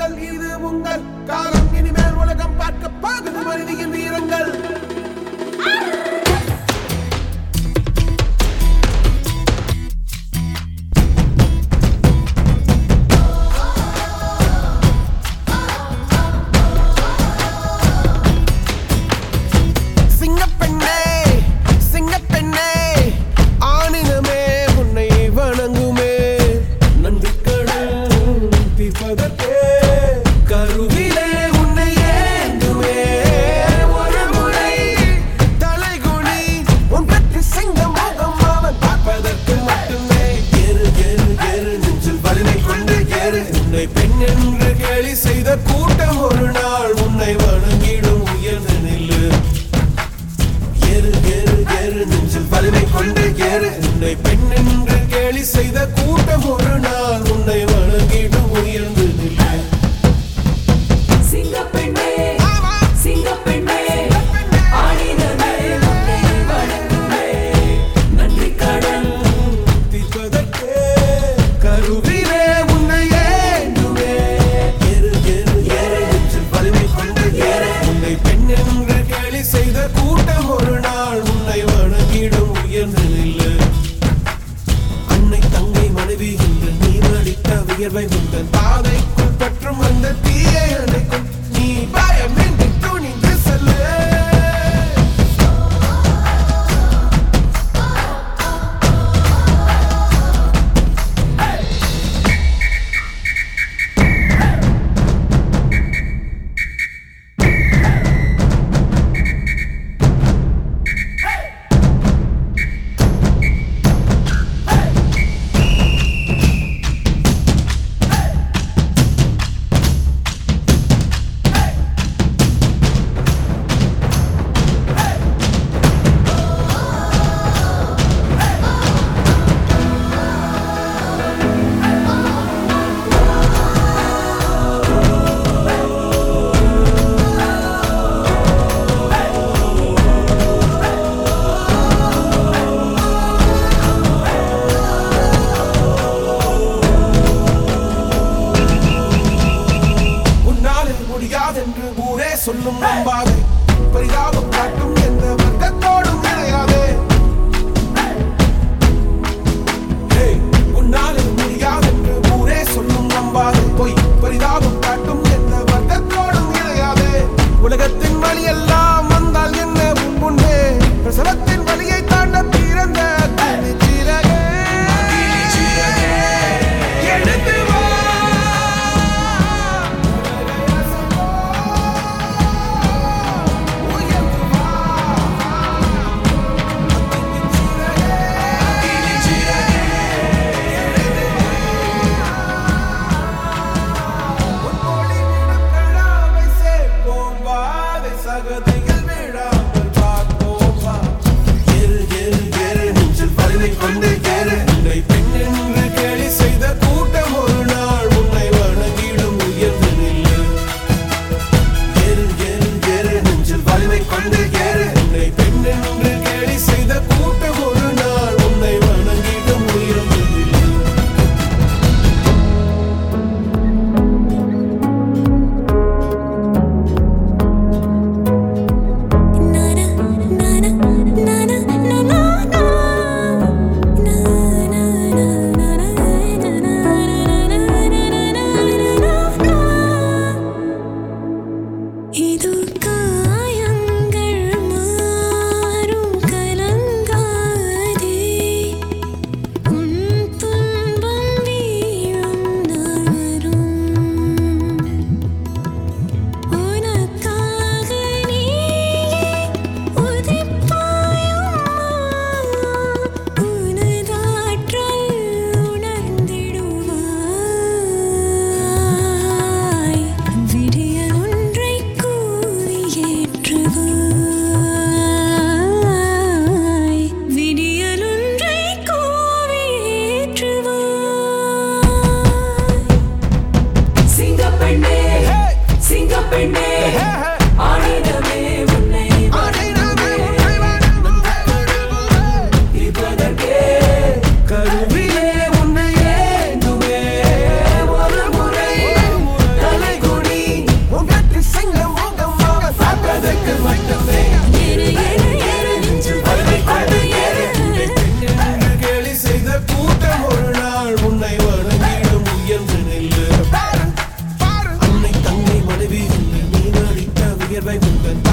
பாருங்கள் இது உங்கள் காலம் இனிமேல் உலகம் பார்க்க பாகுது மனிதியின் வீரங்கள் பெண் என்று கேலி செய்த கூட்டம் ஒரு நாள் உன்னை வணங்கிடும் உயர்ந்து நில்லு ஏறு ஏறு ஏறு நெஞ்சில் வலிமை கொண்டு ஏறு உன்னை பெண் என்று கேலி செய்த கூட்டம் ஒரு நாள் உன்னை வணங்கிடும் உயர்ந்து நில்லு சிங்கப்பெண்ணே சிங்கப்பெண்ணே ஆடினமே உன்னை வணங்குமே நன்றி கடன் தீர்ப்பதற்கே கருவிலே பெண் என்று கேலி செய்த கூட்டம் ஒரு நாள் உன்னை வணங்கிடும் உயர்ந்து நில்லு அன்னை தங்கை மனைவி என்று நீ அடித்த வியர்வை முந்தன் பாதைக்குள் பற்றும் அந்த தீயை அணைக்கும் நீ பயமின்றி துணிந்து செல்லு முடியாதென்று ஊரே சொல்லும் நம்பாதே பரிதாபம் காட்டும் எந்த வர்க்கத்தோடும் இணையாதே உன்னாலே முடியாதென்று ஊரே சொல்லும் நம்பாதே பொய் பரிதாபம் காட்டும் எந்த வர்க்கத்தோடும் இணையாதே உலகத்தின் வழி எல்லாம் வந்தால் என்ன முன்பே பிரசவத்தின் வழியை தாண்ட பிறந்த எடுத்து வா சகதியில் விழாமல் பார்ப்போம் வா ஏறு ஏறு ஏறு நெஞ்சில் வலிமை கொண்டு ஏறு உன்னை பெண் என்று கேலி செய்த கூட்டம் ஒரு நாள் உன்னை வணங்கிடும் உயர்ந்து நில்லு ஏறு ஏறு ஏறு நெஞ்சில் வலிமை கொண்டு ஏறு உன்னை பெண் என்று கேலி செய்த கூட்டம் ஒரு நாள் உன்னை வணங்கிடும் உயர்ந்து நில்லு சிங்கப்பெண்ணே ஆடினமே உன்னை தீர்ப்பதற்கே கருவிலே உன்னை ஏந்துமே ஒரு முறை தலை தேவை உந்தன்